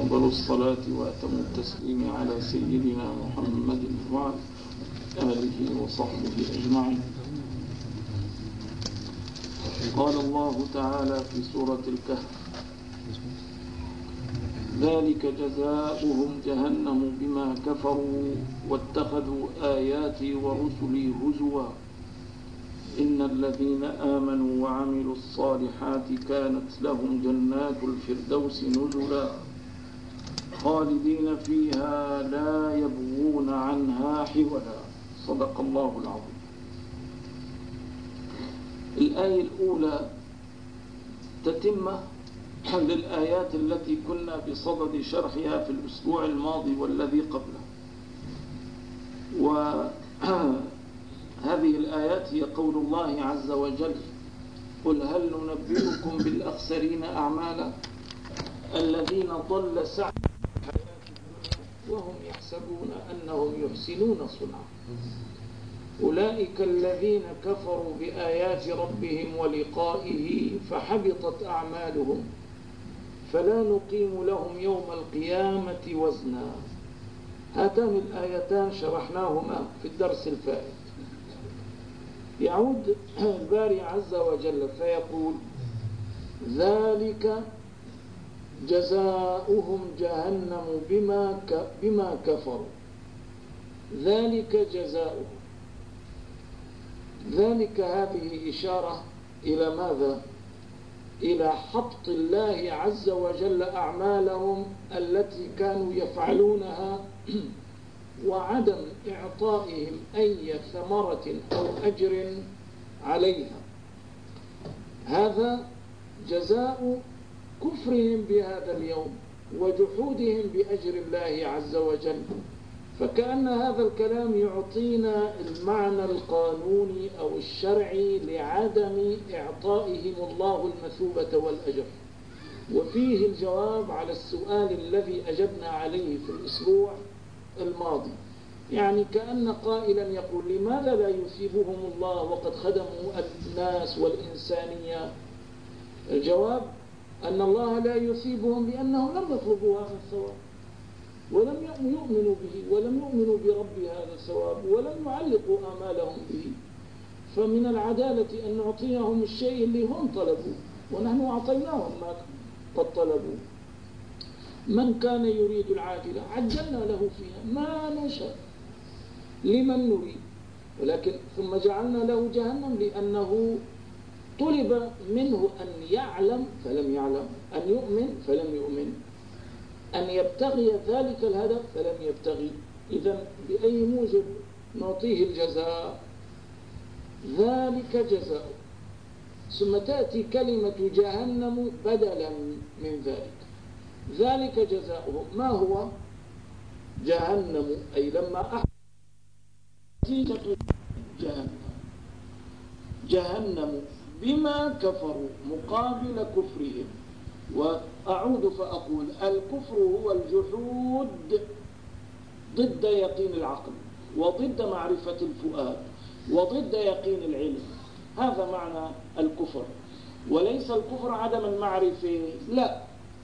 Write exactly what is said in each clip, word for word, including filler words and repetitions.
أفضل الصلاة وأتم التسليم على سيدنا محمد وعلى آله وصحبه أجمعين. قال الله تعالى في سورة الكهف: ذلك جزاؤهم جهنم بما كفروا واتخذوا آياتي ورسلي هزوا إن الذين آمنوا وعملوا الصالحات كانت لهم جنات الفردوس نزلا خالدين فيها لا يبغون عنها حولا. صدق الله العظيم. الآية الأولى تتمة للآيات التي كنا بصدد شرحها في الأسبوع الماضي والذي قبله، وهذه الآيات هي قول الله عز وجل: قل هل ننبئكم بالأخسرين أعمالا الذين ضل سعيهم وهم يحسبون أنهم يحسنون صنعا أولئك الذين كفروا بآيات ربهم ولقائه فحبطت أعمالهم فلا نقيم لهم يوم القيامة وزنا. هاتان الآيتان شرحناهما في الدرس الفائت. يعود الباري عز وجل فيقول: ذلك جزاؤهم جهنم بما بما كفروا. ذلك جزاؤهم. ذلك هذه إشارة إلى ماذا؟ إلى حبط الله عز وجل أعمالهم التي كانوا يفعلونها وعدم إعطائهم أي ثمرة أو أجر عليها. هذا جزاء كفرهم بهذا اليوم وجحودهم بأجر الله عز وجل. فكأن هذا الكلام يعطينا المعنى القانوني أو الشرعي لعدم إعطائهم الله المثوبة والأجر، وفيه الجواب على السؤال الذي أجبنا عليه في الأسبوع الماضي. يعني كأن قائلا يقول: لماذا لا يثيبهم الله وقد خدموا الناس والإنسانية؟ الجواب أن الله لا يثيبهم لأنهم لم يطلبوا هذا الثواب ولم يؤمنوا به ولم يؤمنوا برب هذا الثواب ولم يعلقوا آمالهم به. فمن العدالة أن نعطيهم الشيء اللي هم طلبوا ونحن أعطيناهم ما قد طلبوا. من كان يريد العاجلة عجلنا له فيها ما نشاء لمن نريد، ولكن ثم جعلنا له جهنم لأنه طلب منه أن يعلم فلم يعلم، أن يؤمن فلم يؤمن، أن يبتغي ذلك الهدف فلم يبتغي. إذن بأي موجب نعطيه الجزاء؟ ذلك جزاء. ثم تأتي كلمة جهنم بدلا من ذلك. ذلك جزاؤهم. ما هو جهنم؟ أي لما أحد نتيجة جهنم جهنم بما كفروا مقابل كفرهم. وأعود فأقول: الكفر هو الجحود ضد يقين العقل وضد معرفة الفؤاد وضد يقين العلم. هذا معنى الكفر، وليس الكفر عدم المعرفة، لا.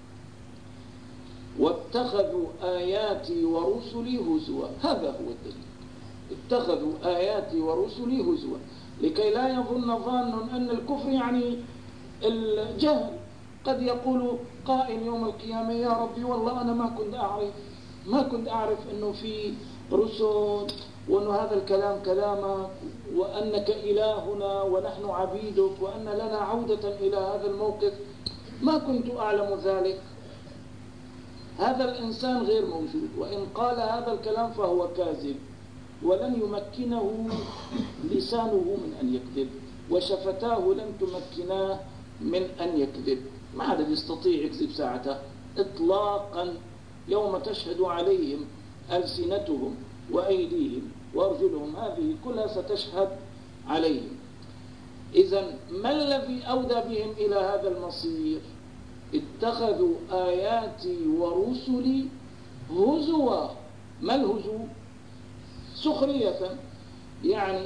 واتخذوا آياتي ورسلي هزوا، هذا هو الدليل. اتخذوا آياتي ورسلي هزوا، لكي لا يظن ظان أن الكفر يعني الجهل. قد يقول قائل يوم القيامة: يا ربي والله أنا ما كنت أعرف ما كنت أعرف أنه في رسل وأن هذا الكلام كلامك وأنك إلهنا ونحن عبيدك وأن لنا عودة إلى هذا الموقف، ما كنت أعلم ذلك. هذا الإنسان غير موجود، وإن قال هذا الكلام فهو كاذب، ولن يمكنه لسانه من أن يكذب، وشفتاه لن تمكناه من أن يكذب. ما حدا يستطيع يكذب ساعته إطلاقا يوم تشهد عليهم ألسنتهم وأيديهم وأرجلهم، هذه كلها ستشهد عليهم. إذن ما الذي أودى بهم إلى هذا المصير؟ اتخذوا آياتي ورسلي هزوا. ما الهزو؟ سخرية، يعني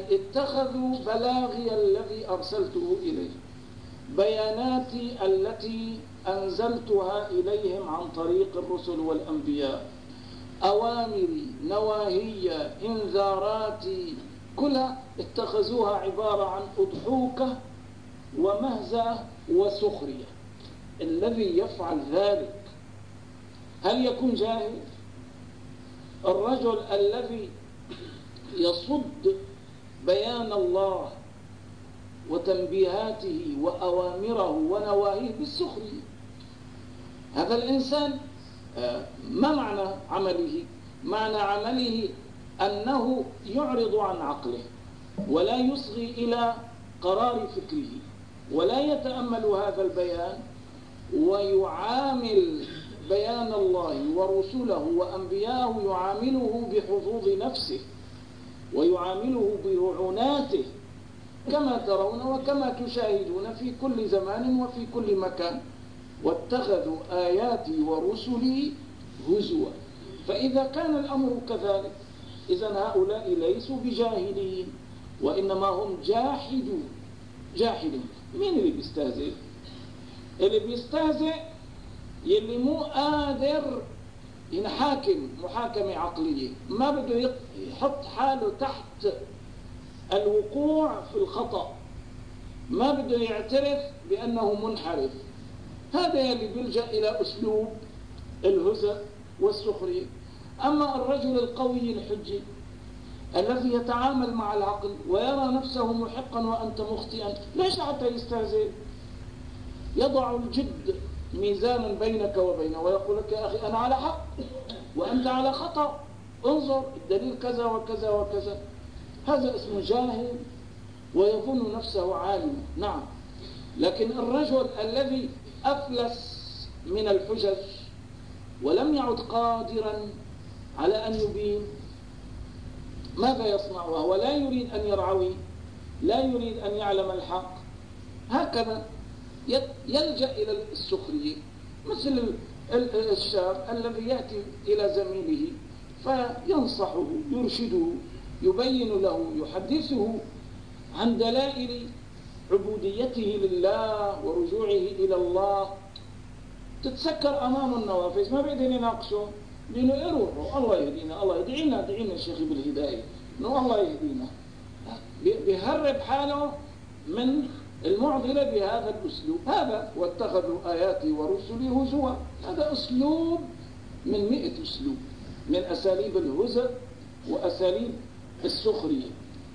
اتخذوا بلاغي الذي أرسلته إليه، بياناتي التي أنزلتها إليهم عن طريق الرسل والأنبياء، أوامري، نواهي، إنذاراتي، كلها اتخذوها عبارة عن أضحوكة ومهزأة وسخرية. الذي يفعل ذلك هل يكون جاهل؟ الرجل الذي يصد بيان الله وتنبيهاته وأوامره ونواهيه بالسخرية، هذا الإنسان ما معنى عمله؟ معنى عمله أنه يعرض عن عقله ولا يصغي إلى قرار فكره ولا يتأمل هذا البيان ويعامل بيان الله ورسله وأنبياءه، يعامله بحظوظ نفسه ويعامله برعوناته كما ترون وكما تشاهدون في كل زمان وفي كل مكان. واتخذوا آياتي ورسلي هزوا. فإذا كان الأمر كذلك إذن هؤلاء ليسوا بجاهلين وإنما هم جاحدون. جاحدون. مين اللي بيستهزئ؟ اللي بيستهزئ يلي مو قادر ينحاكم محاكمة عقلية، ما بده يحط حاله تحت الوقوع في الخطأ، ما بده يعترف بأنه منحرف. هذا يلي بيلجأ إلى أسلوب الهزء والسخرية. أما الرجل القوي الحجي الذي يتعامل مع العقل ويرى نفسه محقا وأنت مخطئا، ليش حتى يستهزئ؟ يضع الجد ميزانا بينك وبينه ويقول لك يا أخي أنا على حق وأنت على خطأ، انظر الدليل كذا وكذا وكذا. هذا اسمه جاهل ويظن نفسه عالما. نعم، لكن الرجل الذي أفلس من الحجج ولم يعد قادرا على أن يبين، ماذا يصنع؟ وهو لا يريد أن يرعوي، لا يريد أن يعلم الحق، هكذا يلجأ إلى السخرية، مثل الشاب الذي يأتي إلى زميله فينصحه، يرشده، يبين له، يحدثه عن دلائل عبوديته لله ورجوعه إلى الله. تتسكر أمام النوافذ، ما بيقدر يناقشه، لأنه يروحوا الله يهدينا، الله يدعينا، دعينا الشيخ بالهداية، إنه الله يهدينا. بيهرب حاله من المعضلة بهذا الأسلوب. هذا واتخذوا آياتي ورسلي هزوا، هذا أسلوب من مئة أسلوب من أساليب الهزء وأساليب السخرية.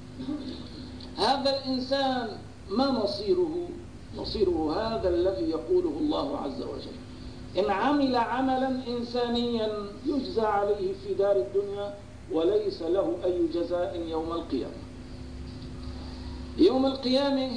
هذا الإنسان ما مصيره؟ مصيره هذا الذي يقوله الله عز وجل: إن عمل عملا إنسانيا يجزى عليه في دار الدنيا وليس له أي جزاء يوم القيامة. يوم القيامة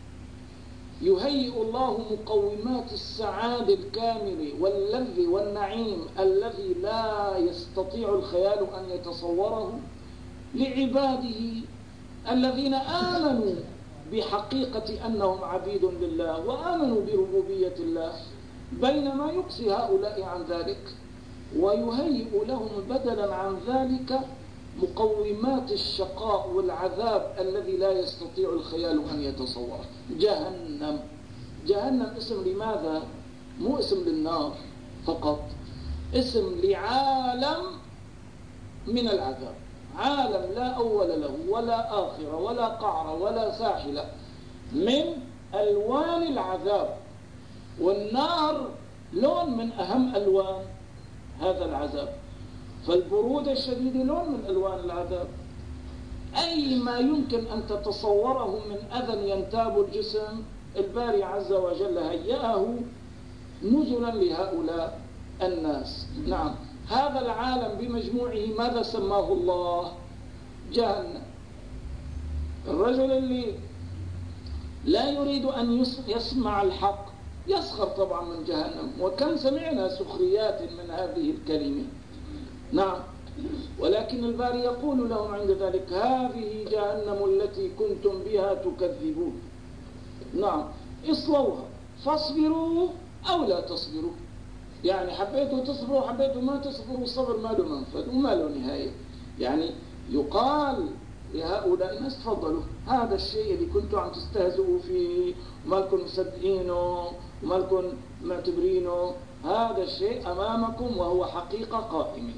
يهيئ الله مقومات السعادة الكاملة واللذ والنعيم الذي لا يستطيع الخيال أن يتصوره لعباده الذين آمنوا بحقيقة أنهم عبيد لله وآمنوا بربوبية الله، بينما يقصي هؤلاء عن ذلك ويهيئ لهم بدلا عن ذلك مقومات الشقاء والعذاب الذي لا يستطيع الخيال أن يتصوره. جهنم. جهنم اسم لماذا؟ مو اسم للنار فقط، اسم لعالم من العذاب، عالم لا أول له ولا آخر ولا قعر ولا ساحل من ألوان العذاب. والنار لون من أهم ألوان هذا العذاب، فالبرودة الشديدة لون من ألوان العذاب. أي ما يمكن أن تتصوره من أذى ينتاب الجسم الباري عز وجل هيأه نزلا لهؤلاء الناس. نعم، هذا العالم بمجموعه ماذا سماه الله؟ جهنم. الرجل اللي لا يريد أن يسمع الحق يسخر طبعا من جهنم، وكم سمعنا سخريات من هذه الكلمة. نعم، ولكن الباري يقول لهم عند ذلك: هذه جهنم التي كنتم بها تكذبون. نعم، اصلوها فاصبروا أو لا تصبروا، يعني حبيتوا تصبروا حبيتوا ما تصبروا، الصبر ما له منفذ وما له نهاية. يعني يقال لهؤلاء الناس: تفضلوا، هذا الشيء اللي كنتوا عم تستهزئوا فيه وما لكم مصدقينه ومالكم معتبرينه هذا الشيء أمامكم وهو حقيقة قائمة.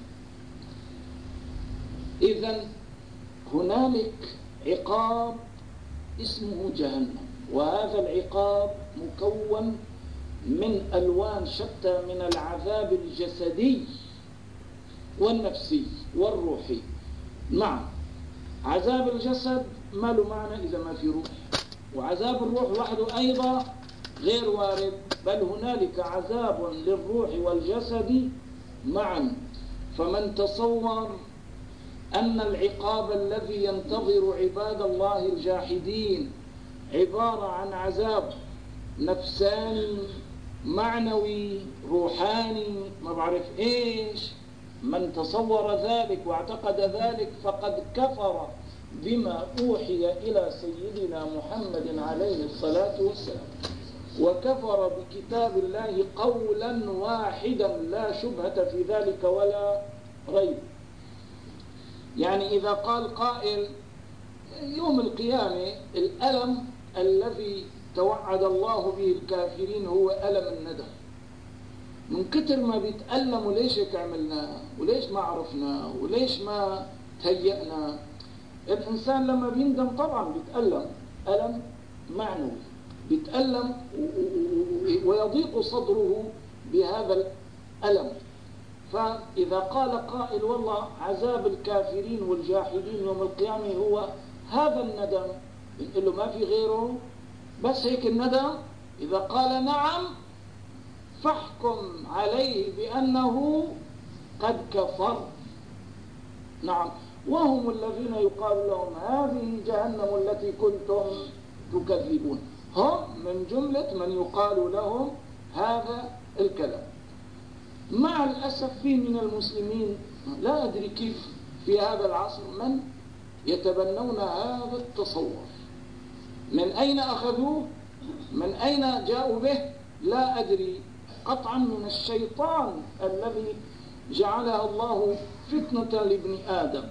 إذن هنالك عقاب اسمه جهنم، وهذا العقاب مكون من ألوان شتى من العذاب الجسدي والنفسي والروحي. نعم، عذاب الجسد ما له معنى إذا ما في روح، وعذاب الروح وحده أيضا غير وارد، بل هنالك عذاب للروح والجسد معا. فمن تصور أن العقاب الذي ينتظر عباد الله الجاحدين عبارة عن عذاب نفساني معنوي روحاني ما بعرف إيش، من تصور ذلك واعتقد ذلك فقد كفر بما أوحي إلى سيدنا محمد عليه الصلاة والسلام، وكفر بكتاب الله قولا واحدا لا شبهة في ذلك ولا ريب. يعني إذا قال قائل يوم القيامة الألم الذي توعد الله به الكافرين هو ألم الندم، من كتر ما بيتألموا ليش هيك عملنا وليش ما عرفنا وليش ما تهيأنا. الإنسان لما بيندم طبعا بيتألم ألم معنوي، بيتألم ويضيق صدره بهذا الألم. فإذا قال قائل والله عذاب الكافرين والجاحدين يوم القيامة هو هذا الندم، بنقول له ما في غيره بس هيك الندم؟ إذا قال نعم فاحكم عليه بأنه قد كفر. نعم، وهم الذين يقال لهم هذه جهنم التي كنتم تكذبون، هم من جملة من يقال لهم هذا الكلام. مع الأسف في من المسلمين لا أدري كيف في هذا العصر من يتبنون هذا التصور، من أين أخذوه، من أين جاءوا به لا أدري، قطعا من الشيطان الذي جعلها الله فتنة لابن آدم.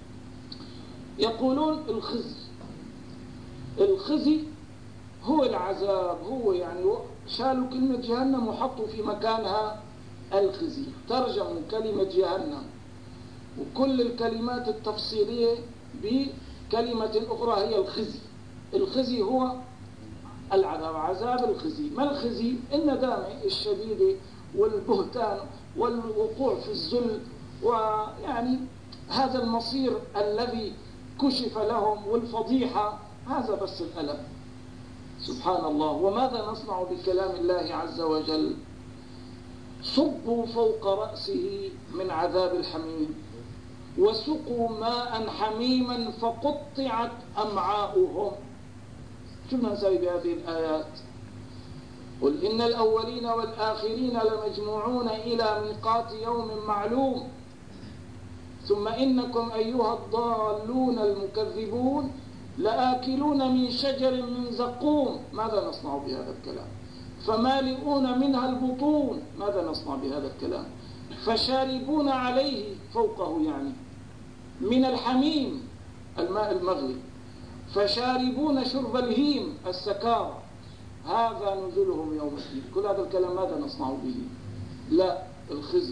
يقولون الخزي، الخزي هو العذاب، هو يعني شالوا كلمة جهنم وحطوا في مكانها الخزي، ترجموا كلمة جهنم وكل الكلمات التفصيلية بكلمة أخرى هي الخزي. الخزي هو العذاب، عذاب الخزي. ما الخزي؟ الندامة الشديدة والبهتان والوقوع في الذل، ويعني هذا المصير الذي كشف لهم والفضيحة، هذا بس الألم. سبحان الله. وماذا نصنع بكلام الله عز وجل؟ صبوا فوق رأسه من عذاب الحميم وسقوا ماء حميما فقطعت أمعاؤهم. شو بدنا نسوي بهذه الآيات؟ قل إن الأولين والآخرين لمجموعون إلى ميقات يوم معلوم ثم إنكم أيها الضالون المكذبون لآكلون من شجر من زقوم. ماذا نصنع بهذا الكلام؟ فمالئون منها البطون. ماذا نصنع بهذا الكلام؟ فشاربون عليه فوقه يعني من الحميم الماء المغلي، فشاربون شرب الهيم السكارى، هذا نزلهم يوم الدين. كل هذا الكلام ماذا نصنع به؟ لا، الخزي.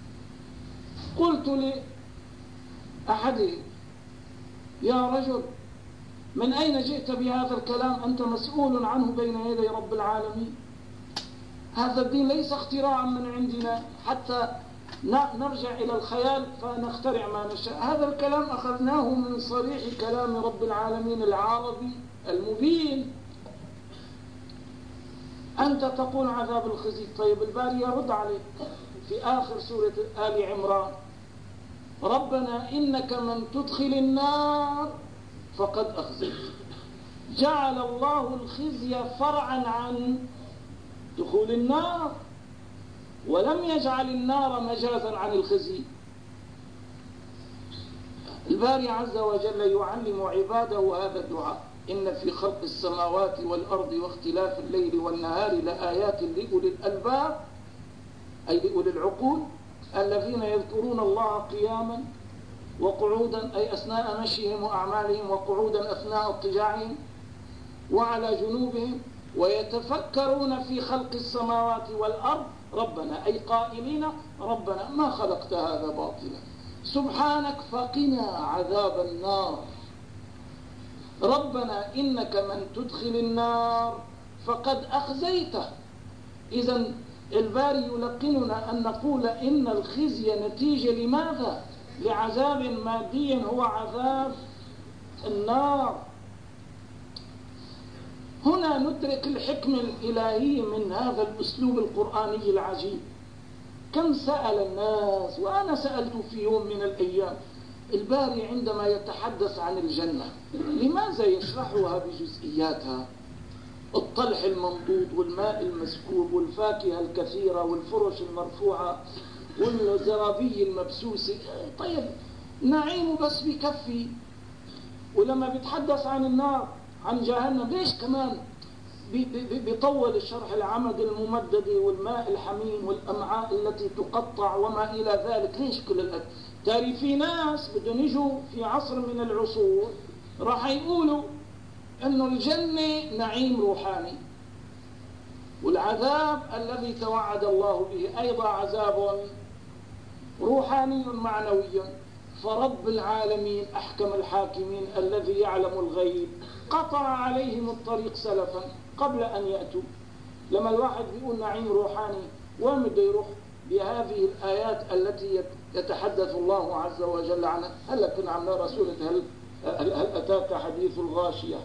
قلت لأحدهم يا رجل من أين جئت بهذا الكلام؟ أنت مسؤول عنه بين يدي رب العالمين. هذا الدين ليس اختراعا من عندنا حتى نرجع إلى الخيال فنخترع ما نشاء. هذا الكلام أخذناه من صريح كلام رب العالمين العربي المبين. أنت تقول عذاب الخزي، طيب الباري يرد عليك في آخر سورة آل عمران: ربنا إنك من تدخل النار فقد أخزيت. جعل الله الخزي فرعا عن دخول النار، ولم يجعل النار مجازا عن الخزي. الباري عز وجل يعلم عباده هذا الدعاء: إن في خلق السماوات والأرض واختلاف الليل والنهار لآيات لأولي الألباب، أي لأولي العقول الذين يذكرون الله قياما وقعودا، أي أثناء مشيهم وأعمالهم، وقعودا أثناء اضطجاعهم، وعلى جنوبهم، ويتفكرون في خلق السماوات والأرض ربنا، أي قائلين ربنا ما خلقت هذا باطلا، سبحانك فقنا عذاب النار، ربنا إنك من تدخل النار فقد أخزيته. إذن الباري يلقننا أن نقول إن الخزي نتيجة لماذا؟ لعذاب مادي هو عذاب النار. هنا ندرك الحكمة الإلهية من هذا الأسلوب القرآني العجيب. كم سأل الناس، وأنا سألت في يوم من الأيام، الباري عندما يتحدث عن الجنة لماذا يشرحها بجزئياتها؟ الطلح المنضود والماء المسكوب والفاكهة الكثيرة والفرش المرفوعة والزرابي المبسوسة، طيب نعيم بس بكفي. ولما بيتحدث عن النار عن جهنم ليش كمان بيطول الشرح؟ العمد الممدد والماء الحميم والأمعاء التي تقطع وما إلى ذلك. ليش كل الأكل؟ تاري في ناس بدهم يجوا في عصر من العصور راح يقولوا أنه الجنة نعيم روحاني، والعذاب الذي توعد الله به أيضا عذاب روحاني معنوي. فرب العالمين أحكم الحاكمين الذي يعلم الغيب قطع عليهم الطريق سلفا قبل أن يأتوا. لما الواحد بيقول نعيم روحاني وين بده يروح بهذه الآيات التي يتحدث الله عز وجل عنها؟ هلا كنا عم نقرأ سورة هل, هل أتاك حديث الغاشية،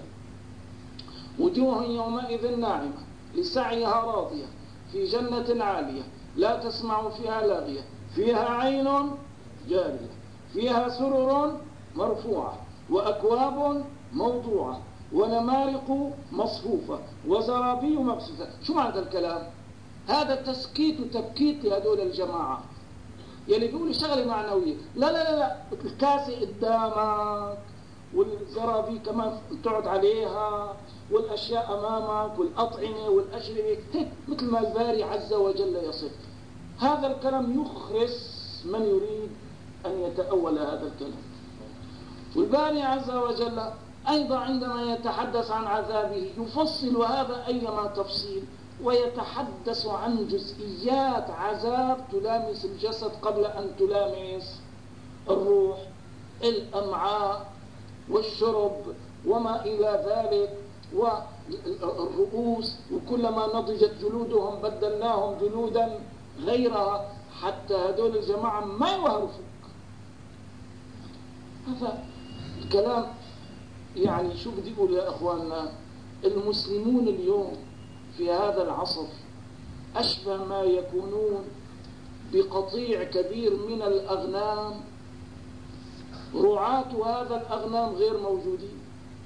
وجوه يومئذ ناعمة لسعيها راضية في جنة عالية لا تسمع فيها لاغية فيها عين جارية فيها سرر مرفوعة وأكواب موضوعة ونمارق مصفوفة وزرابي مبثوثة. شو معنى الكلام؟ هذا تسكيت وتبكيت لهذول الجماعة يلي بيقولوا شغلة معنوية. لا لا لا لا، الكاسة قدامك والزرابي كمان تقعد عليها والأشياء أمامك والأطعمة والأشربة، هيك مثل ما الباري عز وجل يصف. هذا الكلام يخرس من يريد أن يتأول هذا الكلام. والباري عز وجل أيضا عندما يتحدث عن عذابه يفصل هذا أيما تفصيل، ويتحدث عن جزئيات عذاب تلامس الجسد قبل أن تلامس الروح، الأمعاء والشرب وما إلى ذلك والرؤوس، وكلما نضجت جلودهم بدلناهم جلودا غيرها حتى هدول الجماعة ما يوهروا فوق. هذا الكلام يعني شو بدي أقول يا أخواننا؟ المسلمون اليوم في هذا العصر أشبه ما يكونون بقطيع كبير من الأغنام، رعاة هذا الأغنام غير موجودين،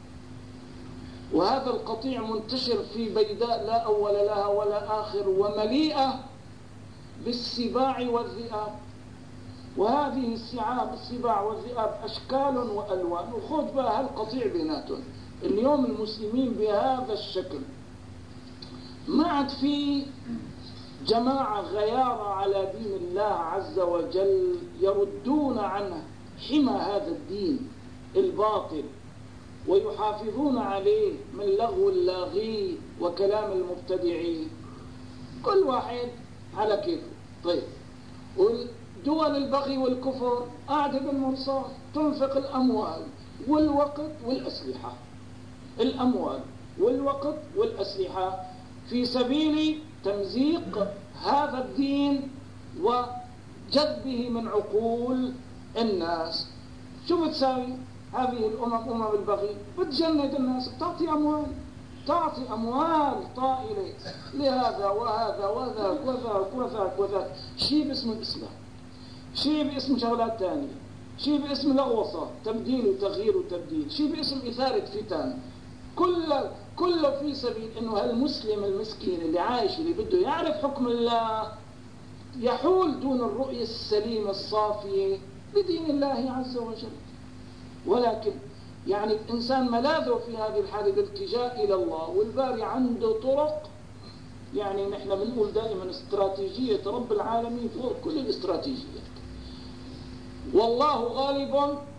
وهذا القطيع منتشر في بيداء لا أول لها ولا آخر ومليئة بالسباع والذئاب. وهذه السعاب السباع والذئاب أشكال وألوان، وخذ بقى هالقطيع بيناتهم. اليوم المسلمين بهذا الشكل ما عاد في جماعة غيارة على دين الله عز وجل يردون عنه حمى هذا الدين الباطل ويحافظون عليه من لغو اللاغين وكلام المبتدعين. كل واحد على كيفه. طيب، والدول البغي والكفر قاعدة بالمرصاد تنفق الأموال والوقت والأسلحة، الأموال والوقت والأسلحة في سبيل تمزيق هذا الدين وجذبه من عقول الناس. شو بتساوي هذه الأمم؟ أمم البغي بتجند الناس، بتعطي أموال تعطي أموال طائلة لهذا وهذا وذاك وذاك وذاك وذاك، شيء باسم الإسلام، شيء باسم شغلات تانية، شيء باسم لغوصة تبديل وتغيير وتبديل، شيء باسم إثارة فتن، كله كله في سبيل إنه هالمسلم المسكين اللي عايش اللي بده يعرف حكم الله يحول دون الرؤية السليمة الصافية لدين الله عز وجل. ولكن يعني الإنسان ملاذه في هذه الحالة الالتجاء إلى الله، والباري عنده طرق. يعني نحن بنقول دائما استراتيجية رب العالمين فوق كل الاستراتيجيات. والله غالب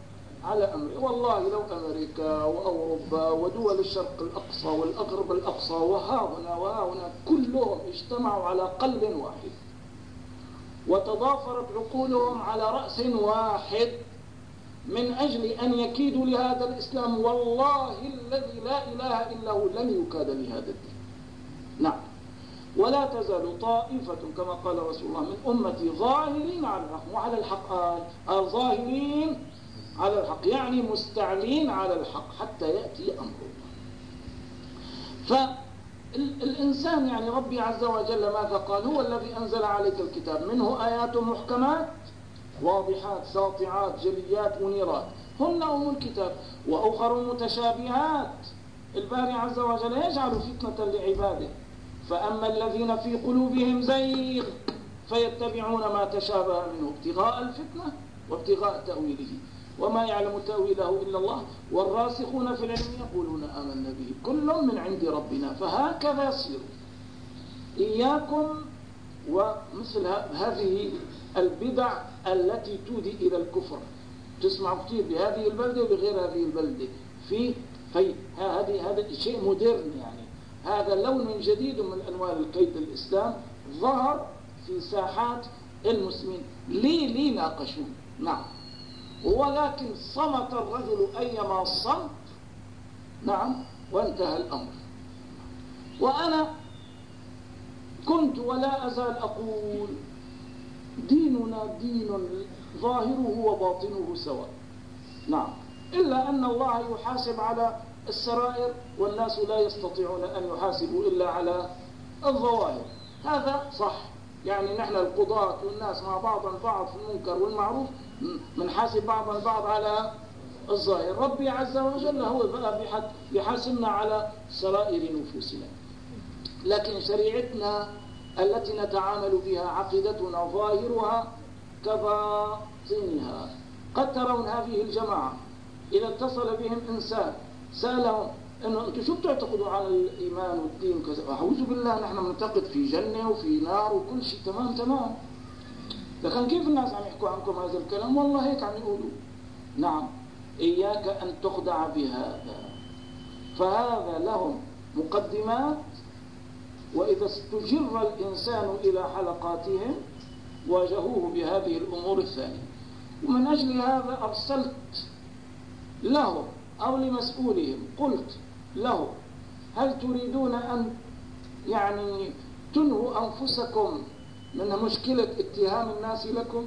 على أمره. والله لو أمريكا وأوروبا ودول الشرق الأقصى والأغرب الأقصى وها هنا وها هنا كلهم اجتمعوا على قلب واحد وتضافرت عقولهم على رأس واحد من أجل أن يكيدوا لهذا الإسلام، والله الذي لا إله إلا هو لن يكاد لهذا الدين. نعم. ولا تزال طائفة كما قال رسول الله من أمتي ظاهرين على الحق، وعلى الحق قال آه ظاهرين على الحق يعني مستعلين على الحق حتى يأتي أمر الله. فالإنسان يعني ربي عز وجل ماذا قال؟ هو الذي أنزل عليك الكتاب منه آيات محكمات واضحات ساطعات جليات منيرات هن أم الكتاب وأخر متشابهات. الباري عز وجل يجعل فتنة لعباده، فأما الذين في قلوبهم زيغ فيتبعون ما تشابه منه ابتغاء الفتنة وابتغاء تأويله وما يعلم تأويله إلا الله والراسخون في العلم يقولون آمنا به كل من عند ربنا. فهكذا سيروا. إياكم ومثل هذه البدع التي تودي إلى الكفر. تسمع كثير بهذه البلدة وبغير هذه البلدة في في هذه هذا شيء مودرن، يعني هذا لون جديد من أنواع الكيد الإسلام ظهر في ساحات المسلمين. ليه ليه ناقشون؟ نعم. ولكن صمت الرجل أيما صمت. نعم. وانتهى الأمر. وأنا كنت ولا أزال أقول ديننا دين ظاهره وباطنه سواء. نعم. إلا أن الله يحاسب على السرائر والناس لا يستطيعون أن يحاسبوا إلا على الظواهر. هذا صح. يعني نحن القضاة والناس مع بعض البعض في المنكر والمعروف منحاسب بعض البعض على الظاهر. ربي عز وجل هو بقى بيحاسبنا على سرائر نفوسنا. لكن شريعتنا التي نتعامل بها عقيدتنا ظاهرها كباطنها. قد ترون هذه الجماعة إذا اتصل بهم إنسان سألهم إنه أنتم شو بتعتقدوا على الإيمان والدين كذا؟ أعوذ بالله نحن بنعتقد في جنة وفي نار وكل شيء تمام تمام. لكن كيف الناس عم يحكوا عنكم هذا الكلام؟ والله هيك عم يقولوا. نعم. إياك أن تخدع بهذا. فهذا لهم مقدمات، وإذا استجر الإنسان إلى حلقاتهم واجهوه بهذه الأمور الثانية. ومن أجل هذا أرسلت لهم أو لمسؤولهم قلت له هل تريدون أن يعني تنهوا أنفسكم من مشكلة اتهام الناس لكم؟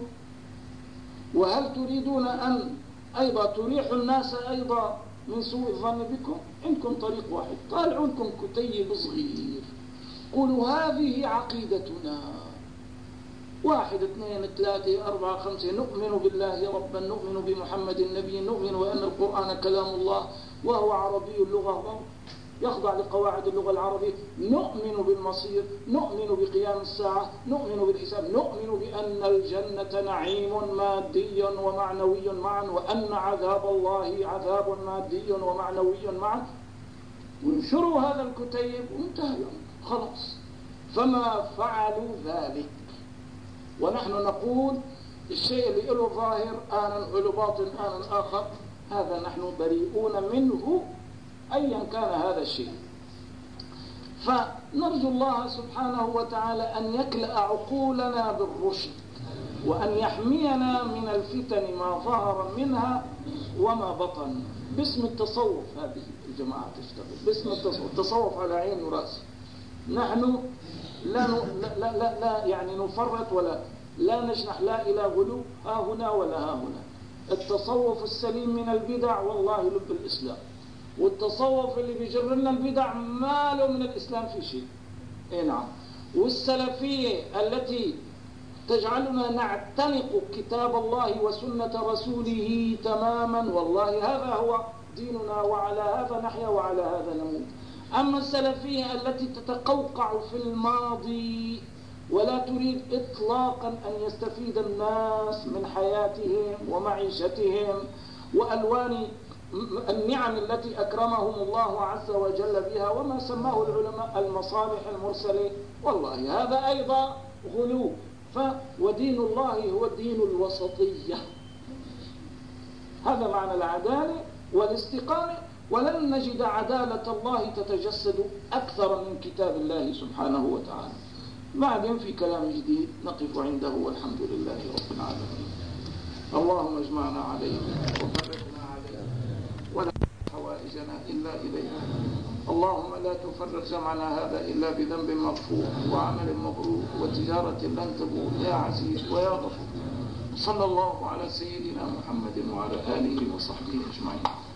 وهل تريدون أن أيضا تريحوا الناس أيضا من سوء الظن بكم؟ عندكم طريق واحد، طالعوا لكم كتيب صغير قولوا هذه عقيدتنا واحد اثنين ثلاثة أربعة خمسة نؤمن بالله ربا، نؤمن بمحمد النبي، نؤمن وأن القرآن كلام الله وهو عربي اللغة يخضع لقواعد اللغة العربية، نؤمن بالمصير، نؤمن بقيام الساعة، نؤمن بالحساب، نؤمن بأن الجنة نعيم مادي ومعنوي معا، وأن عذاب الله عذاب مادي ومعنوي معا. وانشروا هذا الكتيب وانتهى الأمر خلاص. فما فعلوا ذلك. ونحن نقول الشيء اللي له ظاهر آنا وله باطن آنا آخر هذا نحن بريئون منه أيا كان هذا الشيء. فنرجو الله سبحانه وتعالى أن يكلأ عقولنا بالرشد وأن يحمينا من الفتن ما ظهر منها وما بطن. باسم التصوف هذه الجماعة تشتغل باسم التصوف، التصوف على عين ورأس. نحن لا, لا, لا, لا يعني نفرط ولا لا نجنح لا إلى غلو ها هنا ولا ها هنا. التصوف السليم من البدع والله لب الإسلام، والتصوف اللي بيجر لنا البدع ما له من الإسلام في شيء. إيه نعم. والسلفية التي تجعلنا نعتنق كتاب الله وسنة رسوله تماما والله هذا هو ديننا وعلى هذا نحيا وعلى هذا نموت. أما السلفية التي تتقوقع في الماضي ولا تريد إطلاقا أن يستفيد الناس من حياتهم ومعيشتهم وألوان النعم التي أكرمهم الله عز وجل بها وما سماه العلماء المصالح المرسلة، والله هذا أيضا غلو. ودين الله هو دين الوسطية. هذا معنى العدالة والاستقامة. ولن نجد عدالة الله تتجسد أكثر من كتاب الله سبحانه وتعالى. بعدين في كلام جديد نقف عنده، والحمد لله رب العالمين. اللهم اجمعنا عليه وفرقنا عليه ولا حوائجنا إلا إليه. اللهم لا تفرق جمعنا هذا إلا بذنب مغفور وعمل مبرور وتجارة لن تبور يا عزيز ويا غفور. صلى الله على سيدنا محمد وعلى آله وصحبه أجمعين.